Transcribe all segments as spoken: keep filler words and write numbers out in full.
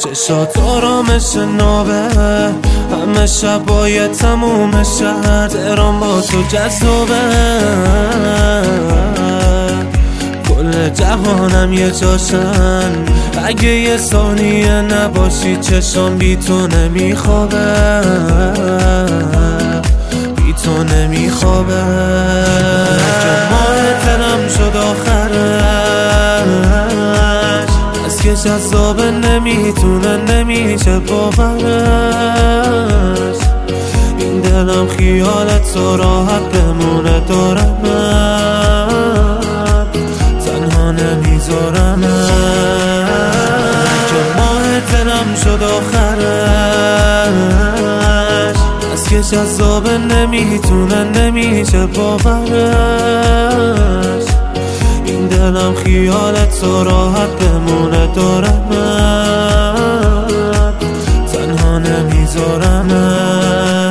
چشات آرامش نابه، همه شبای تموم شهر تهران با تو جذابه. کل جهانم یه جاشن، اگه یه ثانیه نباشی چشام بی تو نمیخوابه، بی تو نمیخوابه. که ماه ترم شد آخرش، از که جذابه نمیتونه نمیشه باورش. این دلم خیالت تو راحت بمونه دارمت، تنها نمیذارمت. که ماه دلم شد آخرش، از که جذابه نمیتونه نمیشه باورش. این دلم خیالت تو راحت بمونه دارمت، تنها نمیذارمت.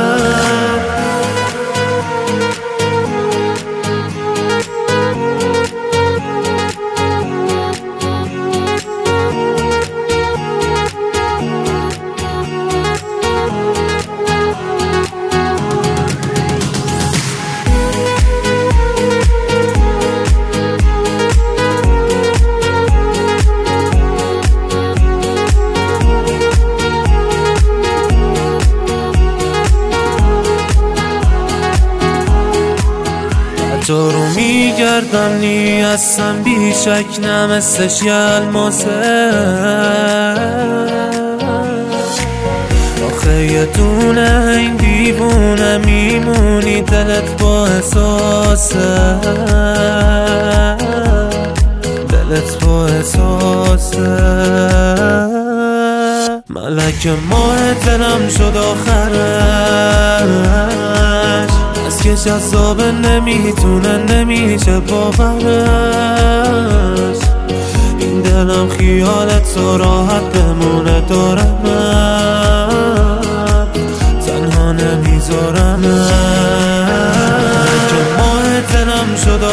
تو رو میگردم نی هستم بی شک نمستش یه الماسه. آخه یه دونه این دیوونه میمونی دلت با احساسه، دلت با احساسه. ملک ماه دلم شد آخرش، از که جذابه نمیتونه نمیشه باورش. این دلم خیالت تو راحت بمونه دارمت، تنها نمیذارمت. که ماه دلم شد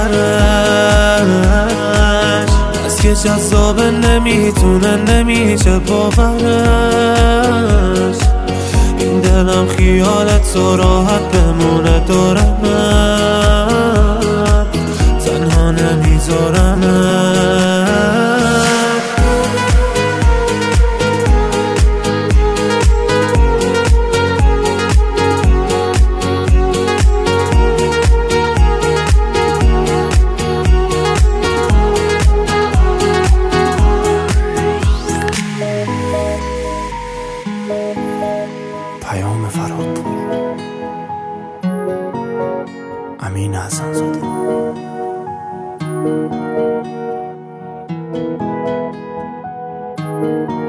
آخرش، از که جذابه نمیتونه نمیشه باورش. این دلم خیالت تو راحت بمونه دارمت، تنها نمیذارمت. پیام فرهادپور، امین حسن‌زاده.